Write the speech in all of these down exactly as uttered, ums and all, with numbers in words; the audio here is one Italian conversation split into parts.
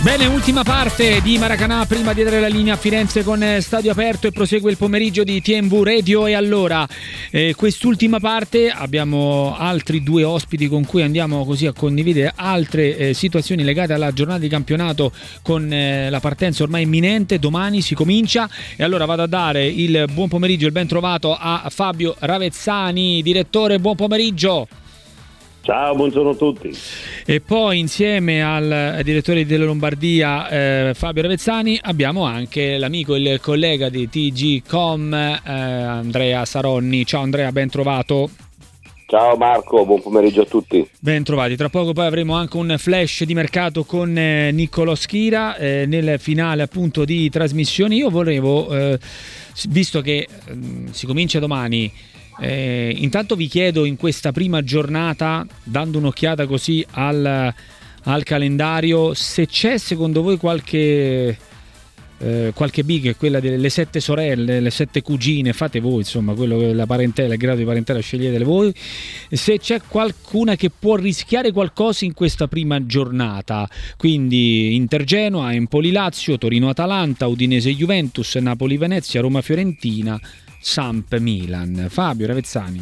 Bene, ultima parte di Maracanã prima di dare la linea a Firenze con stadio aperto e prosegue il pomeriggio di T M V Radio. E allora, eh, quest'ultima parte abbiamo altri due ospiti con cui andiamo così a condividere altre eh, situazioni legate alla giornata di campionato con eh, la partenza ormai imminente. Domani si comincia e allora vado a dare il buon pomeriggio, il ben trovato a Fabio Ravezzani. Direttore, buon pomeriggio. Ciao, buongiorno a tutti. E poi insieme al direttore della Lombardia eh, Fabio Ravezzani abbiamo anche l'amico e il collega di T G Com eh, Andrea Saronni. Ciao Andrea, ben trovato. Ciao Marco, buon pomeriggio a tutti. Ben trovati. Tra poco poi avremo anche un flash di mercato con eh, Niccolò Schira eh, nel finale appunto di trasmissione. Io volevo, eh, visto che eh, si comincia domani, Eh, intanto vi chiedo in questa prima giornata, dando un'occhiata così al, al calendario, se c'è secondo voi qualche eh, qualche big, quella delle sette sorelle, le sette cugine, fate voi insomma, quello che la parentela, il grado di parentela sceglietele voi, se c'è qualcuna che può rischiare qualcosa in questa prima giornata, quindi Inter Genoa, Empoli Lazio, Torino Atalanta, Udinese Juventus, Napoli Venezia, Roma Fiorentina, Samp Milan. Fabio Ravezzani.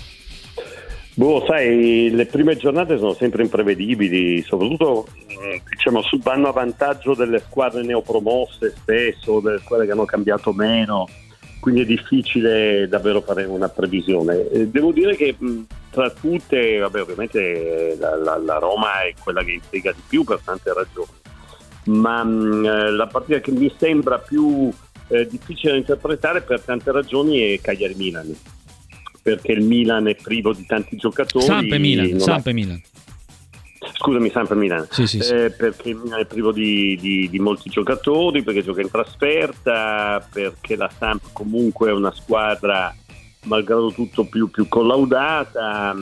Boh, sai, le prime giornate sono sempre imprevedibili, soprattutto diciamo vanno a vantaggio delle squadre neopromosse spesso, delle squadre che hanno cambiato meno, quindi è difficile davvero fare una previsione. Devo dire che tra tutte, vabbè, ovviamente la, la, la Roma è quella che intriga di più per tante ragioni, ma mh, la partita che mi sembra più Eh, difficile da interpretare per tante ragioni è Cagliari-Milan, perché il Milan è privo di tanti giocatori. Samp Milan, Samp ha... Milan. Scusami, Samp Milan. Sì, sì, sì. Eh, perché il Milan è privo di, di, di molti giocatori, perché gioca in trasferta, perché la Samp comunque è una squadra malgrado tutto più, più collaudata.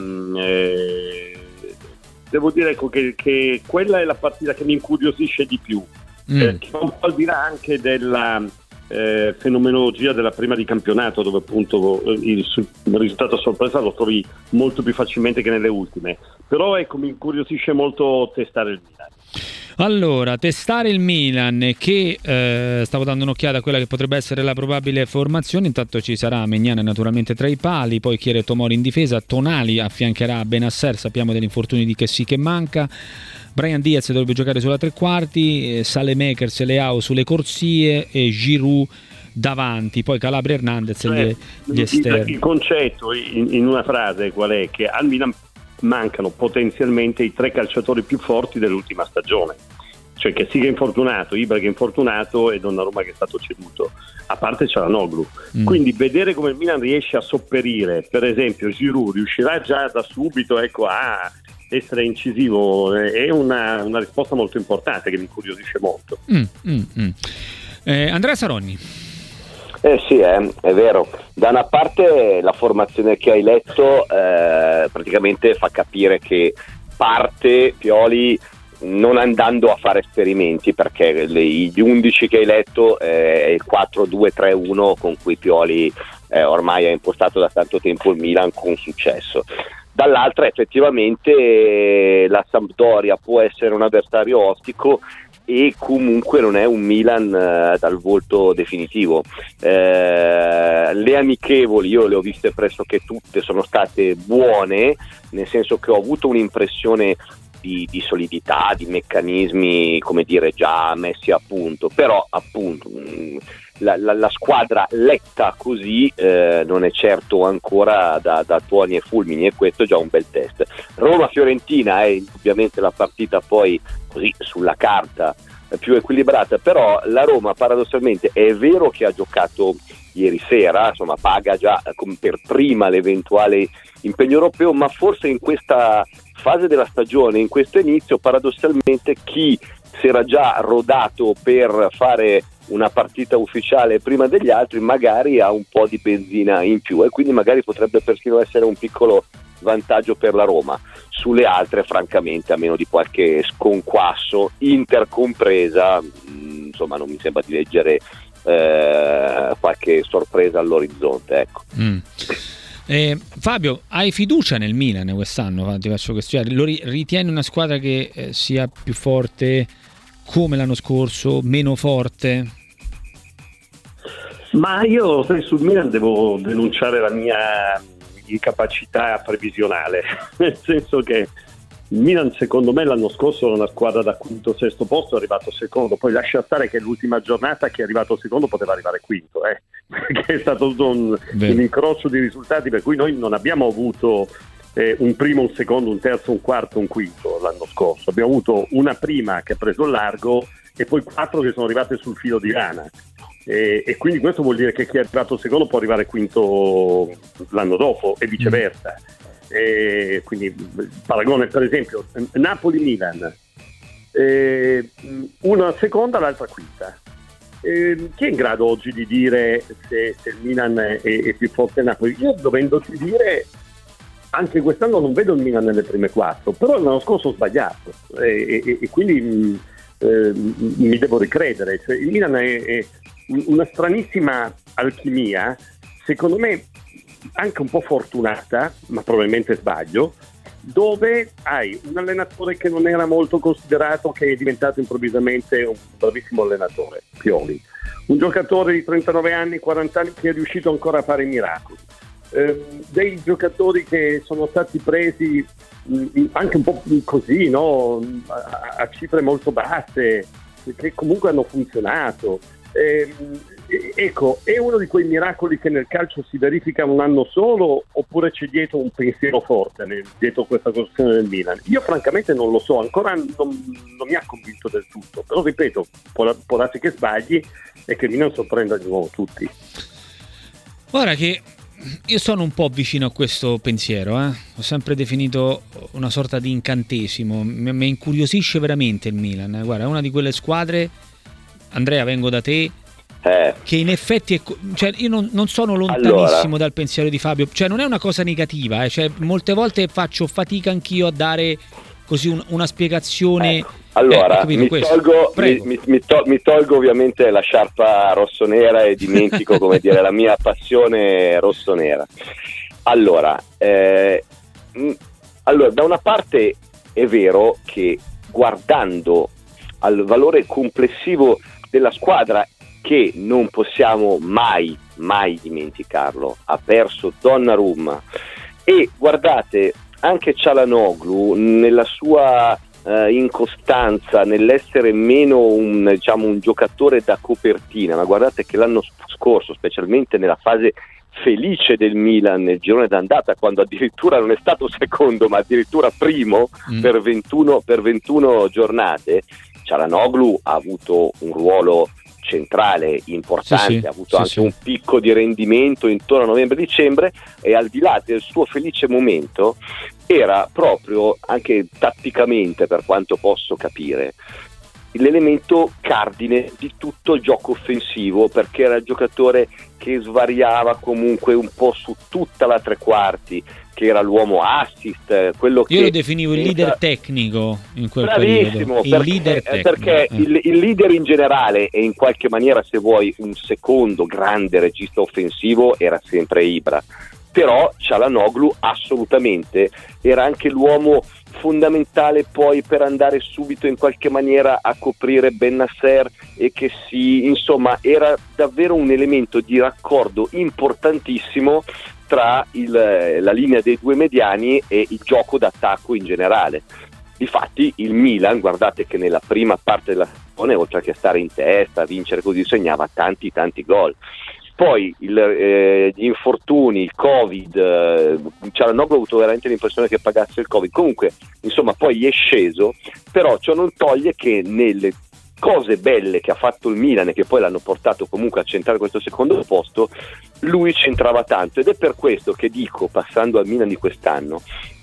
Eh, devo dire ecco, che, che quella è la partita che mi incuriosisce di più, mm. perché un po' al di là anche della Eh, fenomenologia della prima di campionato, dove appunto il, il risultato a sorpresa lo trovi molto più facilmente che nelle ultime, però ecco, mi incuriosisce molto testare il Milan. Allora, testare il Milan, che eh, stavo dando un'occhiata a quella che potrebbe essere la probabile formazione. Intanto ci sarà Maignan naturalmente tra i pali, poi Chiere Tomori in difesa, Tonali affiancherà Benasser, sappiamo degli infortuni di Kessie che manca, Bryan Diaz dovrebbe giocare sulla tre quarti, Saelemaekers e Leao sulle corsie e Giroud davanti, poi Calabria Hernandez cioè, e gli, gli esterni. Il concetto in, in una frase qual è? Che al Milan mancano potenzialmente i tre calciatori più forti dell'ultima stagione, cioè che Siga infortunato, Ibra che è infortunato e Donnarumma che è stato ceduto, a parte Çalhanoğlu. Mm. Quindi vedere come il Milan riesce a sopperire, per esempio Giroud riuscirà già da subito ecco a essere incisivo, è una, una risposta molto importante che mi incuriosisce molto. Mm, mm, mm. Eh, Andrea Saronni. Eh sì, eh, è vero. Da una parte la formazione che hai letto eh, praticamente fa capire che parte Pioli non andando a fare esperimenti, perché le, gli undici che hai letto eh, è il quattro due tre uno con cui Pioli eh, ormai ha impostato da tanto tempo il Milan con successo. Dall'altra effettivamente la Sampdoria può essere un avversario ostico e comunque non è un Milan eh, dal volto definitivo. Eh, le amichevoli io le ho viste pressoché tutte, sono state buone, nel senso che ho avuto un'impressione di, di solidità, di meccanismi come dire già messi a punto, però appunto mh, La, la, la squadra letta così eh, non è certo ancora da, da tuoni e fulmini, e questo è già un bel test. Roma-Fiorentina è ovviamente la partita poi così sulla carta più equilibrata, però la Roma paradossalmente è vero che ha giocato ieri sera, insomma paga già per prima l'eventuale impegno europeo, ma forse in questa fase della stagione, in questo inizio, paradossalmente chi si era già rodato per fare una partita ufficiale prima degli altri magari ha un po' di benzina in più, e quindi magari potrebbe persino essere un piccolo vantaggio per la Roma. Sulle altre francamente, a meno di qualche sconquasso, Inter compresa, mh, insomma non mi sembra di leggere eh, qualche sorpresa all'orizzonte, ecco. Mm. Eh, Fabio, hai fiducia nel Milan quest'anno? Ti faccio questo, lo ritieni una squadra che eh, sia più forte come l'anno scorso, meno forte? Ma io sai, sul Milan devo denunciare la mia incapacità previsionale, nel senso che il Milan secondo me l'anno scorso era una squadra da quinto sesto posto, è arrivato secondo, poi lascia stare che l'ultima giornata che è arrivato secondo poteva arrivare quinto, eh? Perché è stato un, un incrocio di risultati per cui noi non abbiamo avuto eh, un primo, un secondo, un terzo, un quarto, un quinto l'anno scorso, abbiamo avuto una prima che ha preso il largo e poi quattro che sono arrivate sul filo di rana. E, e quindi questo vuol dire che chi è arrivato secondo può arrivare quinto l'anno dopo e viceversa. E quindi il paragone, per esempio, Napoli-Milan, eh, una seconda, l'altra quinta. Eh, chi è in grado oggi di dire se, se il Milan è, è più forte Napoli? Io, dovendoti dire, anche quest'anno non vedo il Milan nelle prime quattro, però l'anno scorso ho sbagliato e, e, e quindi mh, eh, mi devo ricredere. Cioè, il Milan è, è una stranissima alchimia, secondo me anche un po' fortunata, ma probabilmente sbaglio, dove hai un allenatore che non era molto considerato, che è diventato improvvisamente un bravissimo allenatore, Pioli, un giocatore di trentanove anni, quaranta anni che è riuscito ancora a fare i miracoli, eh, dei giocatori che sono stati presi mh, anche un po' così, no? a, a cifre molto basse, che comunque hanno funzionato. Eh, ecco, è uno di quei miracoli che nel calcio si verifica un anno solo, oppure c'è dietro un pensiero forte nel, dietro questa costruzione del Milan? Io francamente non lo so, ancora non, non mi ha convinto del tutto, però ripeto, può, può darsi che sbagli e che il Milan sorprenda di nuovo tutti. Guarda che io sono un po' vicino a questo pensiero, eh? Ho sempre definito una sorta di incantesimo, mi, mi incuriosisce veramente il Milan, eh? Guarda, è una di quelle squadre, Andrea, vengo da te, eh. che in effetti è, cioè io non, non sono lontanissimo allora. dal pensiero di Fabio, cioè non è una cosa negativa, eh? Cioè, molte volte faccio fatica anch'io a dare così un, una spiegazione. Ecco. Allora, eh, mi, tolgo, mi, mi, mi, to, mi tolgo ovviamente la sciarpa rossonera e dimentico come dire la mia passione rossonera. Allora, eh, mh, allora, da una parte è vero che guardando al valore complessivo della squadra, che non possiamo mai mai dimenticarlo, ha perso Donnarumma, e guardate anche Çalhanoğlu nella sua eh, incostanza, nell'essere meno un, diciamo, un giocatore da copertina, ma guardate che l'anno scorso, specialmente nella fase felice del Milan nel girone d'andata, quando addirittura non è stato secondo ma addirittura primo mm. per ventuno per ventuno giornate, Çalhanoğlu ha avuto un ruolo centrale importante, sì, sì, ha avuto sì, anche sì. un picco di rendimento intorno a novembre-dicembre, e al di là del suo felice momento era proprio, anche tatticamente per quanto posso capire, l'elemento cardine di tutto il gioco offensivo, perché era il giocatore che svariava comunque un po' su tutta la tre quarti, che era l'uomo assist, quello che io lo definivo il leader tecnico in quel bravissimo, periodo. Il perché, leader tecnico, perché eh. il, il leader in generale, e in qualche maniera, se vuoi, un secondo grande regista offensivo era sempre Ibra, però Çalhanoğlu assolutamente era anche l'uomo fondamentale poi per andare subito in qualche maniera a coprire Bennacer, e che si, insomma, era davvero un elemento di raccordo importantissimo tra il, la linea dei due mediani e il gioco d'attacco in generale. Difatti il Milan, guardate che nella prima parte della stagione, oltre che stare in testa, vincere così, segnava tanti tanti gol. Poi il, eh, gli infortuni, il Covid, eh, Çalhanoğlu ha avuto veramente l'impressione che pagasse il Covid. Comunque, insomma, poi è sceso, però ciò non toglie che nelle cose belle che ha fatto il Milan e che poi l'hanno portato comunque a centrare questo secondo posto, lui c'entrava tanto, ed è per questo che dico, passando al Milan di quest'anno,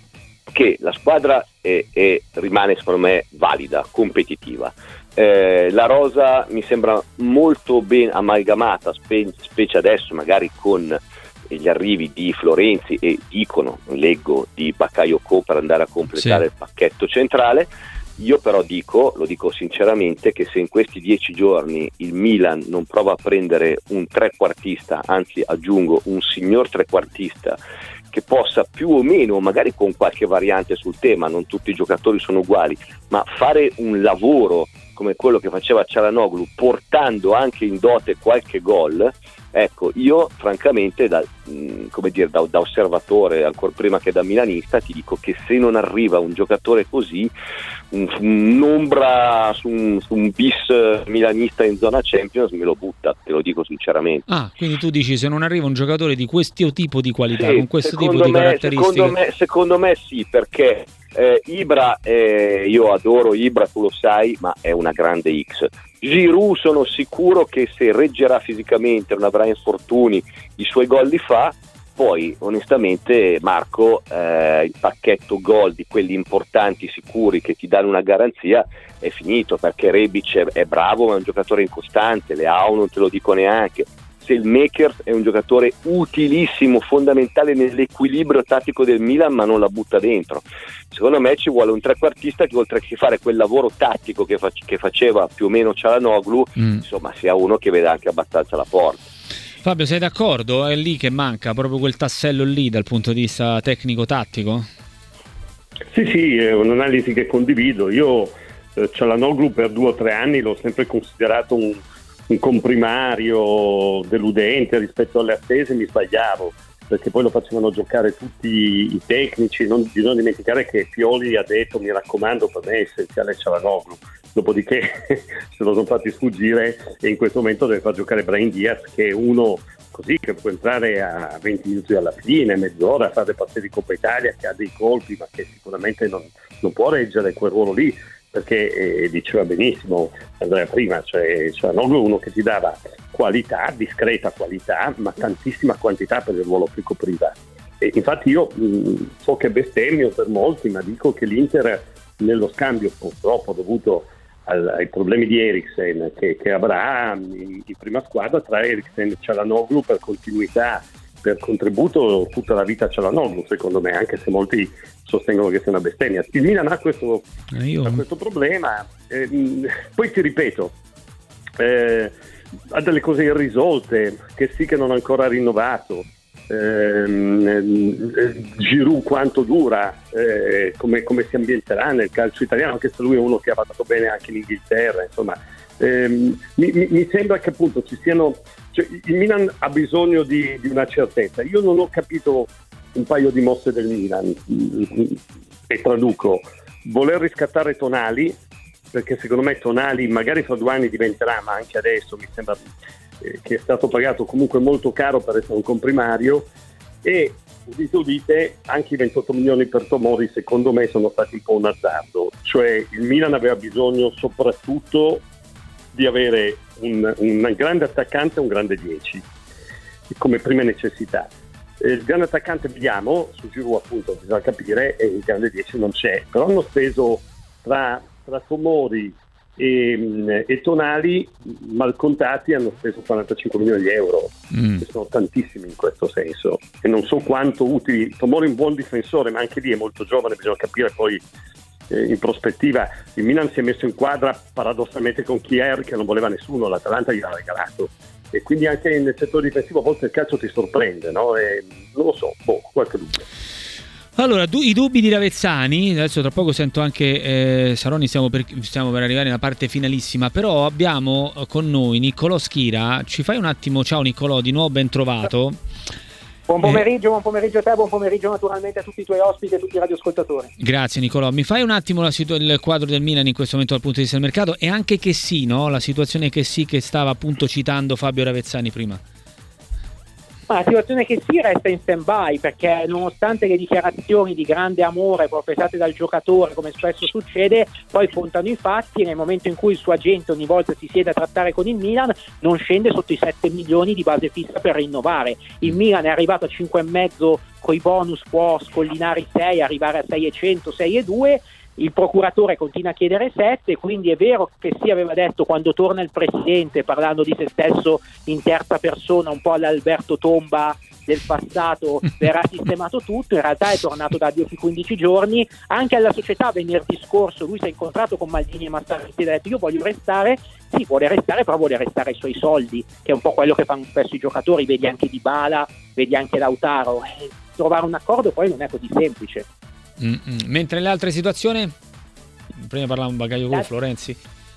che la squadra è, è, rimane secondo me valida, competitiva. Eh, la rosa mi sembra molto ben amalgamata, spe- specie adesso magari con gli arrivi di Florenzi e, dicono, leggo, di Bakayoko per andare a completare sì. il pacchetto centrale. Io però dico, lo dico sinceramente, che se in questi dieci giorni il Milan non prova a prendere un trequartista, anzi aggiungo un signor trequartista, che possa più o meno, magari con qualche variante sul tema, non tutti i giocatori sono uguali, ma fare un lavoro come quello che faceva Çalhanoğlu, portando anche in dote qualche gol, ecco, io francamente da, mh, come dire, da, da osservatore, ancora prima che da milanista, ti dico che se non arriva un giocatore così, un, un'ombra su un, su un bis milanista in zona Champions me lo butta, te lo dico sinceramente. Ah, quindi tu dici se non arriva un giocatore di questo tipo di qualità, sì, con questo tipo di me, caratteristiche? Secondo me, secondo me sì, perché eh, Ibra, eh, io adoro Ibra, tu lo sai, ma è una grande X. Giroud sono sicuro che se reggerà fisicamente, non avrà infortuni, i suoi gol li fa. Poi onestamente Marco, eh, il pacchetto gol di quelli importanti, sicuri, che ti danno una garanzia è finito, perché Rebic è, è bravo ma è un giocatore incostante, Leao non te lo dico neanche, Selmakers è un giocatore utilissimo, fondamentale nell'equilibrio tattico del Milan, ma non la butta dentro. Secondo me ci vuole un trequartista che, oltre che fare quel lavoro tattico che, fac- che faceva più o meno Çalhanoğlu, mm. insomma sia uno che veda anche abbastanza la porta. Fabio, sei d'accordo? È lì che manca proprio quel tassello lì dal punto di vista tecnico-tattico? Sì, sì, è un'analisi che condivido. Io eh, Çalhanoğlu per due o tre anni l'ho sempre considerato un un comprimario deludente rispetto alle attese, mi sbagliavo, perché poi lo facevano giocare tutti i tecnici. Non bisogna dimenticare che Pioli ha detto: mi raccomando, per me è essenziale Çalhanoğlu, dopodiché se lo sono fatti sfuggire e in questo momento deve far giocare Brahim Diaz, che è uno così che può entrare a venti minuti alla fine, mezz'ora, fare le partite di Coppa Italia, che ha dei colpi ma che sicuramente non, non può reggere quel ruolo lì, perché eh, diceva benissimo Andrea prima, cioè, cioè non uno che ti dava qualità, discreta qualità, ma tantissima quantità per il ruolo che copriva. E infatti io mh, so che bestemmio per molti, ma dico che l'Inter nello scambio, purtroppo dovuto al, ai problemi di Eriksen che, che avrà in, in prima squadra, tra Eriksen e Çalhanoğlu, per continuità, per contributo, tutta la vita Çalhanoğlu, secondo me, anche se molti sostengono che sia una bestemmia. Il Milan ha questo, Io... ha questo problema, eh, poi ti ripeto, eh, ha delle cose irrisolte, che sì che non ha ancora rinnovato, eh, Giroud quanto dura, eh, come, come si ambienterà nel calcio italiano, anche se lui è uno che ha fatto bene anche in Inghilterra, insomma. Eh, mi, mi sembra che appunto ci siano, cioè, il Milan ha bisogno di, di una certezza. Io non ho capito un paio di mosse del Milan, e traduco: voler riscattare Tonali, perché secondo me Tonali magari fra due anni diventerà, ma anche adesso mi sembra eh, che è stato pagato comunque molto caro per essere un comprimario, e udite udite anche i ventotto milioni per Tomori secondo me sono stati un po' un azzardo. Cioè il Milan aveva bisogno soprattutto di avere un, un grande attaccante e un grande dieci come prime necessità. Il grande attaccante vediamo, su Giroud appunto bisogna capire, e il grande dieci non c'è, però hanno speso tra, tra Tomori e, e Tonali, mal contati, hanno speso quarantacinque milioni di euro, mm. che sono tantissimi in questo senso, e non so quanto utili. Tomori è un buon difensore, ma anche lì è molto giovane, bisogna capire poi eh, in prospettiva. Il Milan si è messo in quadra paradossalmente con Kjaer, che non voleva nessuno, l'Atalanta gli ha regalato, e quindi anche nel settore difensivo a volte il calcio ti sorprende, no? E non lo so, boh, qualche dubbio. Allora, du- i dubbi di Ravezzani, adesso tra poco sento anche eh, Saroni, stiamo per, stiamo per arrivare nella parte finalissima, però abbiamo con noi Niccolò Schira. Ci fai un attimo, ciao Niccolò, di nuovo ben trovato. Buon pomeriggio, eh, buon pomeriggio a te, buon pomeriggio naturalmente a tutti i tuoi ospiti e a tutti i radioascoltatori. Grazie Niccolò, mi fai un attimo la situ- il quadro del Milan in questo momento dal punto di vista del mercato, e anche che sì, no? La situazione che sì, che stava appunto citando Fabio Ravezzani prima. Ma la situazione che si resta in stand-by, perché nonostante le dichiarazioni di grande amore professate dal giocatore, come spesso succede, poi contano i fatti, e nel momento in cui il suo agente ogni volta si siede a trattare con il Milan non scende sotto i sette milioni di base fissa per rinnovare. Il Milan è arrivato a cinque e mezzo, coi bonus può scollinare i sei, arrivare a sei e cento, sei e due. Il procuratore continua a chiedere sette, quindi è vero che si aveva detto, quando torna il presidente parlando di se stesso in terza persona, un po' all'Alberto Tomba del passato, verrà sistemato tutto. In realtà è tornato da dieci quindici giorni. Anche alla società venerdì scorso lui si è incontrato con Maldini e Massariti e ha detto: io voglio restare. Sì, vuole restare, però vuole restare ai suoi soldi, che è un po' quello che fanno spesso i giocatori. Vedi anche Dybala, vedi anche Lautaro. Eh, trovare un accordo poi non è così semplice. Mm-mm. Mentre le altre situazioni, prima parlavamo Bakayoko, Florenzi.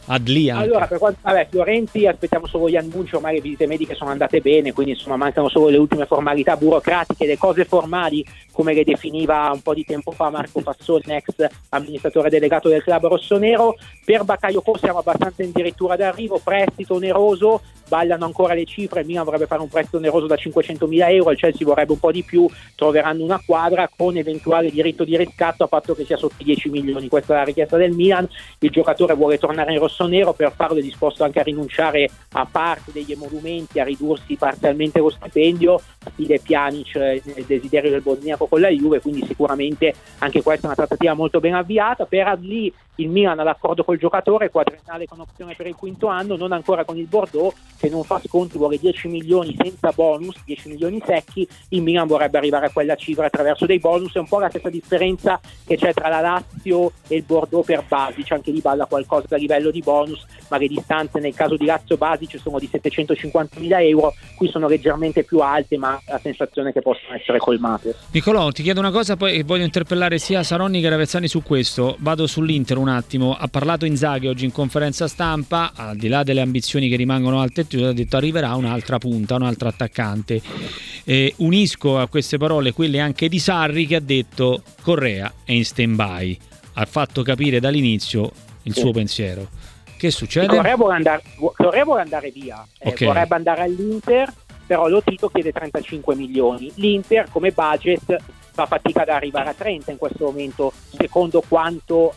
Adli anche. Allora, per quanto, vabbè, Florenzi aspettiamo solo gli annunci, ormai le visite mediche sono andate bene, quindi insomma mancano solo le ultime formalità burocratiche, le cose formali come le definiva un po' di tempo fa Marco Fassone, ex amministratore delegato del club rossonero. Per Bakayoko siamo abbastanza addirittura d'arrivo, prestito oneroso, ballano ancora le cifre, il Milan vorrebbe fare un prestito oneroso da cinquecentomila euro, il Chelsea vorrebbe un po' di più, troveranno una quadra con eventuale diritto di riscatto a patto che sia sotto i dieci milioni, questa è la richiesta del Milan. Il giocatore vuole tornare in rossonero, per farlo è disposto anche a rinunciare a parte degli emolumenti, a ridursi parzialmente lo stipendio, stile Pjanic nel desiderio del bosniaco con la Juve, quindi sicuramente anche questa è una trattativa molto ben avviata. Per Adli il Milan ha l'accordo col giocatore, quadriennale con opzione per il quinto anno, non ancora con il Bordeaux che non fa sconti, vuole dieci milioni senza bonus, dieci milioni secchi, il Milan vorrebbe arrivare a quella cifra attraverso dei bonus. È un po' la stessa differenza che c'è tra la Lazio e il Bordeaux per Basic, anche lì balla qualcosa a livello di bonus, ma le distanze nel caso di Lazio Basic sono di settecentocinquantamila euro, qui sono leggermente più alte, ma la sensazione è che possono essere colmate. Nicolò, ti chiedo una cosa, poi voglio interpellare sia Saronni che Ravezzani su questo. Vado sull'Inter un attimo. Ha parlato Inzaghi oggi in conferenza stampa, al di là delle ambizioni che rimangono alte, ha detto arriverà un'altra punta, un altro attaccante. Eh, unisco a queste parole quelle anche di Sarri, che ha detto Correa è in stand-by, ha fatto capire dall'inizio il sì. suo pensiero. Che succede? Correa vuole andare, Correa vuole andare via, eh, okay. vorrebbe andare all'Inter, però lo Tito chiede trentacinque milioni. L'Inter come budget fa fatica ad arrivare a trenta in questo momento, secondo quanto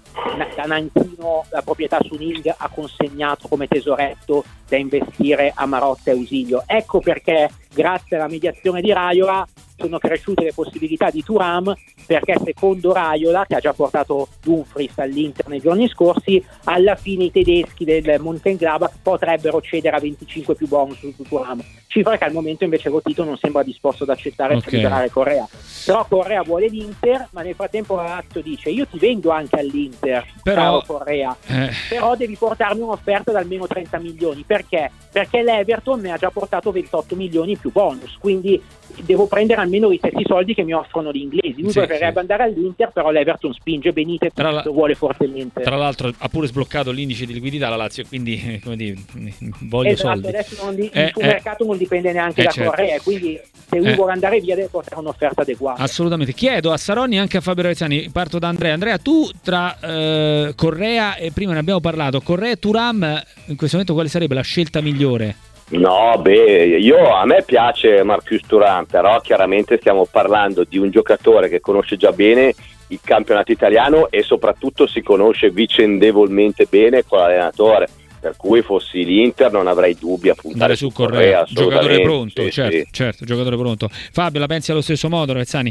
da Nanchino la proprietà su Ning ha consegnato come tesoretto da investire a Marotta e Ausilio. Ecco perché grazie alla mediazione di Raiola sono cresciute le possibilità di Thuram, perché secondo Raiola, che ha già portato Dumfries all'Inter nei giorni scorsi, alla fine i tedeschi del Mönchengladbach potrebbero cedere a venticinque più bonus su Thuram, cifra che al momento invece Lotito non sembra disposto ad accettare okay. per liberare Correa. Però Correa vuole l'Inter, ma nel frattempo la Lazio dice io ti vendo anche all'Inter, però, caro Correa, eh. però devi portarmi un'offerta da almeno trenta milioni. Perché? Perché l'Everton ne ha già portato ventotto milioni più bonus, quindi devo prendere almeno i stessi soldi che mi offrono gli inglesi. Lui sì, vorrebbe sì. andare all'Inter, però l'Everton spinge, Benitez la... lo vuole fortemente. Tra l'altro ha pure sbloccato l'indice di liquidità la Lazio, quindi come dire, voglio esatto, soldi. Adesso non di, eh, il suo eh, mercato non dipende neanche eh, da certo. Correa, quindi se lui eh. vuole andare via deve portare un'offerta adeguata. Assolutamente. Chiedo a Saronni e anche a Fabio Ravezzani, parto da Andrea. Andrea, tu tra eh, Correa e prima ne abbiamo parlato, Correa e Thuram, in questo momento quale sarebbe la scelta migliore? No, beh, io a me piace Marcus Thuram, però chiaramente stiamo parlando di un giocatore che conosce già bene il campionato italiano e soprattutto si conosce vicendevolmente bene con l'allenatore, per cui fossi l'Inter non avrei dubbi a puntare su Correa, Correa giocatore pronto, sì, certo, sì. certo, giocatore pronto. Fabio, la pensi allo stesso modo, Ravezzani?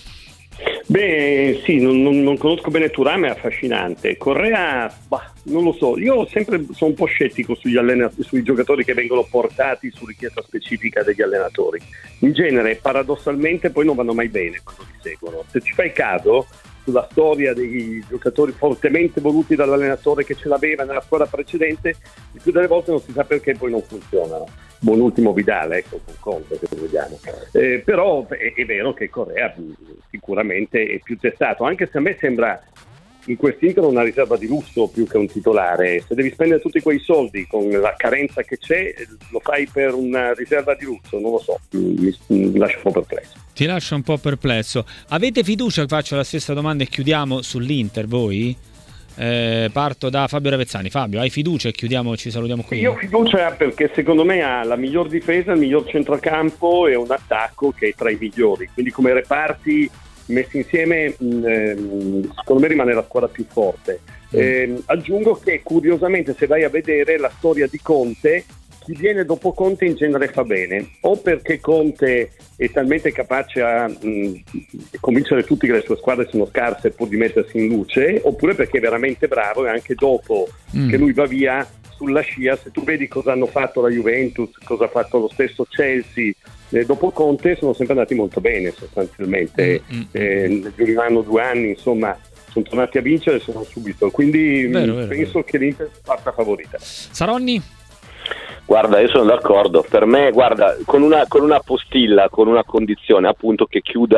Beh, sì, non, non, non conosco bene Thuram, è affascinante. Correa, bah, non lo so, io sempre sono un po' scettico sugli, allenatori, sui giocatori che vengono portati su richiesta specifica degli allenatori. In genere, paradossalmente, poi non vanno mai bene quando li seguono. Se ci fai caso, sulla storia dei giocatori fortemente voluti dall'allenatore che ce l'aveva nella squadra precedente, il più delle volte non si sa perché poi non funzionano. Buon ultimo Vidal, ecco, con Conte che vediamo. Eh, però è, è vero che Correa sicuramente è più testato, anche se a me sembra in quest'Inter una riserva di lusso più che un titolare. Se devi spendere tutti quei soldi con la carenza che c'è, lo fai per una riserva di lusso, non lo so, mi, mi lascia un po' perplesso. Ti lascia un po' perplesso. Avete fiducia? Faccio la stessa domanda e chiudiamo sull'Inter voi? Eh, parto da Fabio Ravezzani. Fabio, hai fiducia e chiudiamo, ci salutiamo qui? Io ho fiducia perché secondo me ha la miglior difesa, il miglior centrocampo e un attacco che è tra i migliori, quindi come reparti messi insieme mh, secondo me rimane la squadra più forte. mm. eh, aggiungo che curiosamente se vai a vedere la storia di Conte, chi viene dopo Conte in genere fa bene, o perché Conte è talmente capace a mh, convincere tutti che le sue squadre sono scarse pur di mettersi in luce, oppure perché è veramente bravo e anche dopo mm. che lui va via sulla scia, se tu vedi cosa hanno fatto la Juventus, cosa ha fatto lo stesso Chelsea eh, dopo Conte, sono sempre andati molto bene sostanzialmente. mm. eh, negli ultimi anno, due anni insomma sono tornati a vincere, sono subito, quindi vero, mh, vero, penso vero. che l'Inter parta favorita. Saronni? Guarda, io sono d'accordo. Per me, guarda, con una, con una postilla, con una condizione appunto che chiuda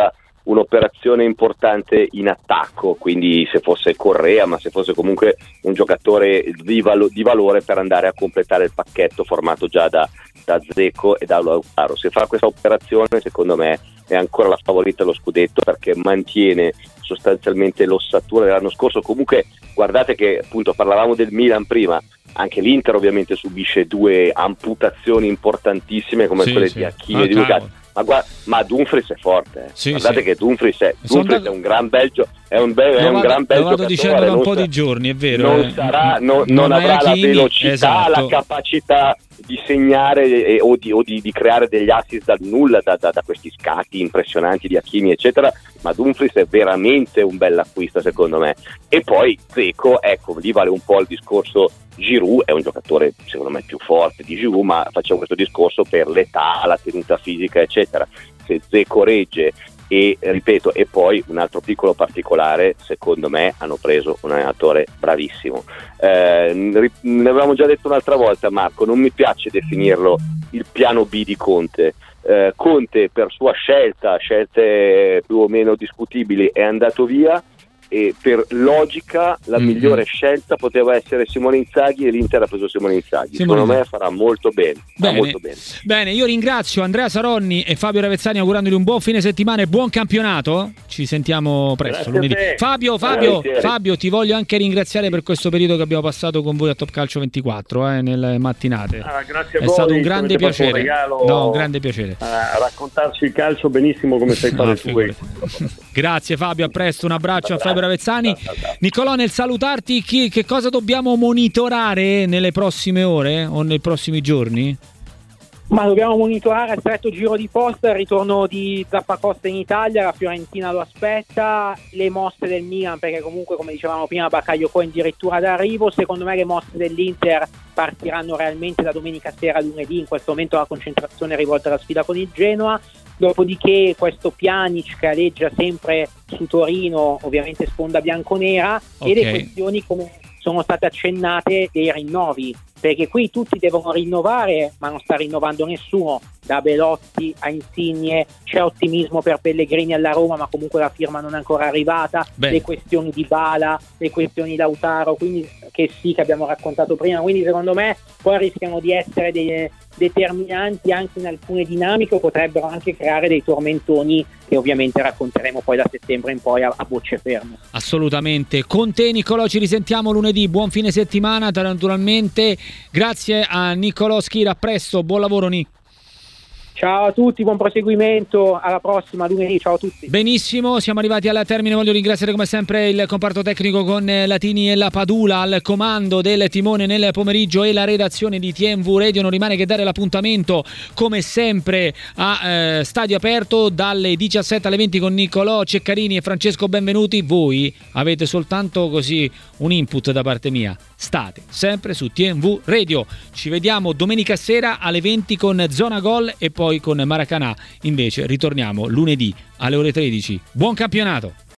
un'operazione importante in attacco, quindi se fosse Correa, ma se fosse comunque un giocatore di, valo- di valore per andare a completare il pacchetto formato già da, da Dzeko e da Lautaro. Se fa questa operazione, secondo me è ancora la favorita allo scudetto, perché mantiene sostanzialmente l'ossatura dell'anno scorso. Comunque guardate che, appunto, parlavamo del Milan prima, anche l'Inter ovviamente subisce due amputazioni importantissime come sì, quelle sì. di Hakimi ah, e di Lukaku, ma, guarda, ma Dumfries è forte, eh. sì, guardate sì. che Dumfries è, Dumfries da... è un gran bel gio- è un, be- è un vado, gran bel lo vado giocatore, dicendo da un po' sa- di giorni, è vero, non, eh. sarà, no, non, non avrà Hakimi, la velocità, esatto. la capacità di segnare e, o, di, o di, di creare degli assist dal nulla, da, da, da questi scatti impressionanti di Hakimi eccetera, ma Dumfries è veramente un bel acquisto secondo me. E poi Dzeko, ecco, lì vale un po' il discorso. Giroud è un giocatore secondo me più forte di Giroud, ma facciamo questo discorso per l'età, la tenuta fisica eccetera. Se Dzeko regge, e ripeto, e poi un altro piccolo particolare, secondo me hanno preso un allenatore bravissimo, eh, ne avevamo già detto un'altra volta, Marco, non mi piace definirlo il piano B di Conte. eh, Conte per sua scelta, scelte più o meno discutibili, è andato via, e per logica la mm-hmm. migliore scelta poteva essere Simone Inzaghi, e l'Inter ha preso Simone Inzaghi. Simone Secondo Inzaghi. me farà molto bene, bene. molto bene. Bene, io ringrazio Andrea Saronni e Fabio Ravezzani augurandogli un buon fine settimana e buon campionato. Ci sentiamo presto lunedì. Fabio, Fabio, Fabio, ti voglio anche ringraziare per questo periodo che abbiamo passato con voi a Top Calcio ventiquattro, eh, nelle mattinate. Ah, grazie a È voi, stato un grande piacere. Un regalo, no, un grande piacere. A raccontarci il calcio benissimo come sai fare tu. Grazie Fabio, a presto, un abbraccio a Fabio Ravezzani. Nicolò, nel salutarti, chi, che cosa dobbiamo monitorare nelle prossime ore o nei prossimi giorni? Ma dobbiamo monitorare a stretto giro di posta il ritorno di Zappacosta in Italia, la Fiorentina lo aspetta, le mosse del Milan, perché comunque, come dicevamo prima, Bakayoko è addirittura d'arrivo. Secondo me le mosse dell'Inter partiranno realmente da domenica sera a lunedì, in questo momento la concentrazione è rivolta alla sfida con il Genoa. Dopodiché questo Pjanic che aleggia sempre su Torino, ovviamente sponda bianconera, okay. E le questioni, come sono state accennate, dei rinnovi, perché qui tutti devono rinnovare ma non sta rinnovando nessuno, da Belotti a Insigne. C'è ottimismo per Pellegrini alla Roma, ma comunque la firma non è ancora arrivata. Beh. Le questioni di Bala, le questioni di Lautaro, quindi che sì, che abbiamo raccontato prima, quindi secondo me poi rischiano di essere dei determinanti anche in alcune dinamiche, o potrebbero anche creare dei tormentoni che ovviamente racconteremo poi da settembre in poi a, a bocce ferme. Assolutamente. Con te Nicolò ci risentiamo lunedì, buon fine settimana naturalmente, grazie a Nicolò Schira, a presto, buon lavoro Ni. Ciao a tutti, buon proseguimento, alla prossima lunedì, ciao a tutti. Benissimo, siamo arrivati al termine, voglio ringraziare come sempre il comparto tecnico con Latini e la Padula al comando del timone nel pomeriggio e la redazione di T M V Radio. Non rimane che dare l'appuntamento come sempre a eh, Stadio Aperto dalle diciassette alle venti con Niccolò Ceccarini e Francesco Benvenuti. Voi avete soltanto così un input da parte mia, state sempre su T M V Radio. Ci vediamo domenica sera alle venti con Zona Gol e poi con Maracanà. Invece ritorniamo lunedì alle ore tredici. Buon campionato!